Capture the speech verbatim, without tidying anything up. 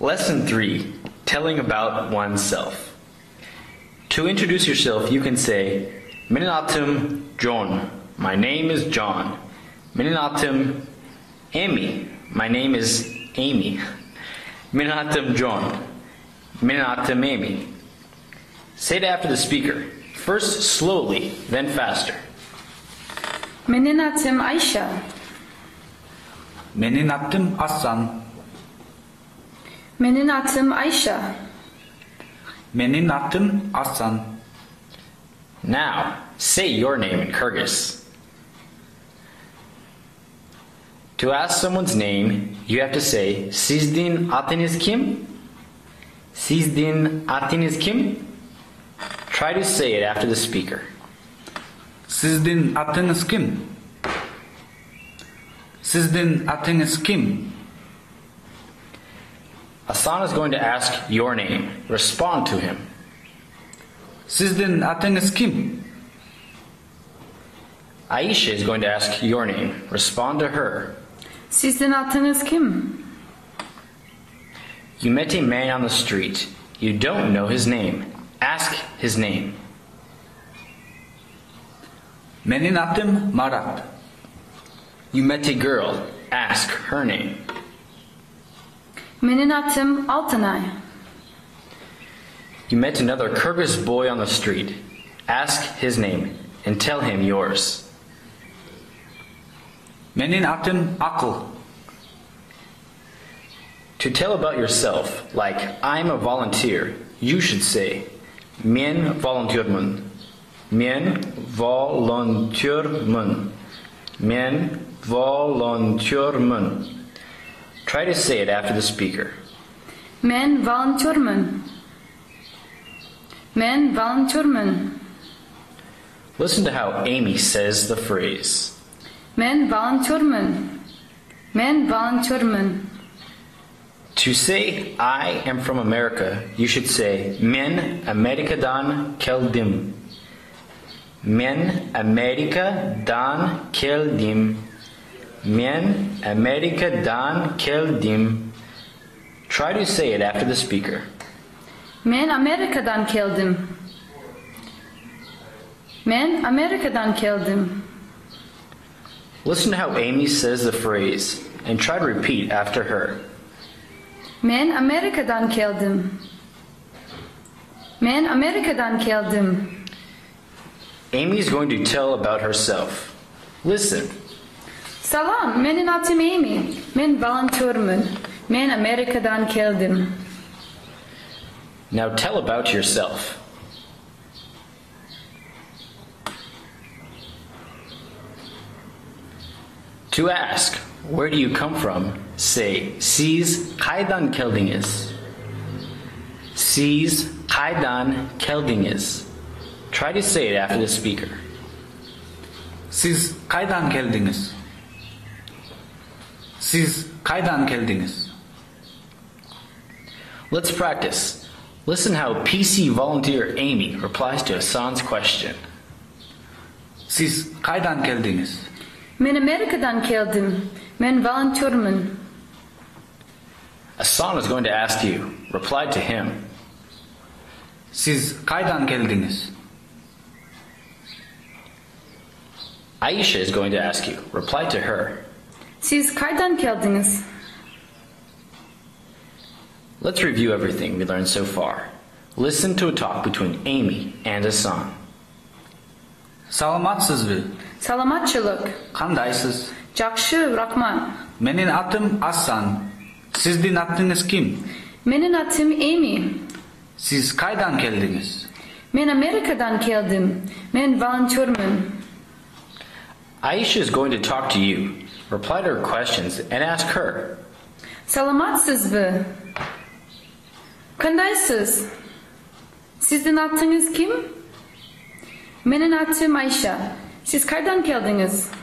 Lesson three, telling about oneself. To introduce yourself, you can say, Benim adım John. My name is John. Benim adım Amy. My name is Amy. Benim adım John. Benim adım Amy. Say it after the speaker. First slowly, then faster. Benim adım Ayşe. Benim adım Hasan. Benim adım Ayşe. Benim adım Hasan. Now, say your name in Kyrgyz. To ask someone's name, you have to say, Sizin adınız kim? Sizin adınız kim? Try to say it after the speaker. Sizin adınız kim? Sizin adınız kim? Hasan is going to ask your name. Respond to him. Sizin adınız kim? Aisha is going to ask your name. Respond to her. Sizin adınız kim? You met a man on the street. You don't know his name. Ask his name. Benim adım Marat. You met a girl. Ask her name. Benim adım Altınay. You met another Kyrgyz boy on the street. Ask his name and tell him yours. Benim adım Akıl. To tell about yourself, like I'm a volunteer, you should say, Men volunteerman. Men volunteerman. Men volunteerman. Try to say it after the speaker. Men volunteerman. Men volunteerman. Listen to how Amy says the phrase. Men volunteerman. Men volunteerman. To say I am from America, you should say Men Amerika'dan geldim. Men Amerika'dan geldim. Men Amerika'dan geldim. Try to say it after the speaker. Men Amerika'dan geldim. Men Amerika'dan geldim. Listen to how Amy says the phrase and try to repeat after her. Men Amerika'dan geldim. Men Amerika'dan geldim. Amy is going to tell about herself. Listen. Salam, benim adım Amy. Men volunteerman. Men Amerika'dan geldim. Now tell about yourself. To ask, where do you come from? Say, Siz kaydan geldiniz? Siz kaydan geldiniz? Try to say it after the speaker. Siz kaydan geldiniz? Siz kaydan geldiniz? Let's practice. Listen how P C volunteer Amy replies to Hasan's question. Siz kaydan geldiniz? Men Amerika'dan geldim. Men volunteerman. Hasan is going to ask you. Reply to him. Siz kaydan geldiniz? Aisha is going to ask you. Reply to her. Siz kaydan geldiniz? Let's review everything we learned so far. Listen to a talk between Amy and Hasan. Salamatsızbı? Salamatçılık. Kandaysız? Жақсы, рахмат. Benim adım Hasan. Sizin adınız kim? Benim adım Amy. Siz kaydan geldiniz? Men Amerika'dan geldim. Men volunteerman. Aisha is going to talk to you. Reply to her questions and ask her. Salamatsızbı? Kandaysız? Sizin adınız kim? Benim adım Ayşe. Siz kaydan geldiniz?